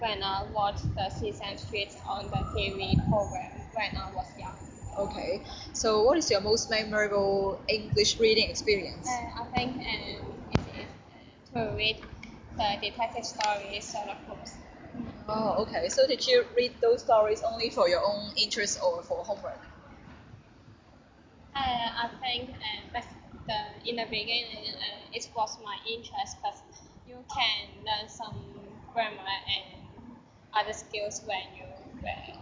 when I watched the Sesame Street on the TV program when I was young. Okay. So, what is your most memorable English reading experience? I think it is to read the detective stories Sherlock Holmes. Oh, okay. So, did you read those stories only for your own interest or for homework? I think in the beginning it was my interest, but you can learn some grammar and other skills when you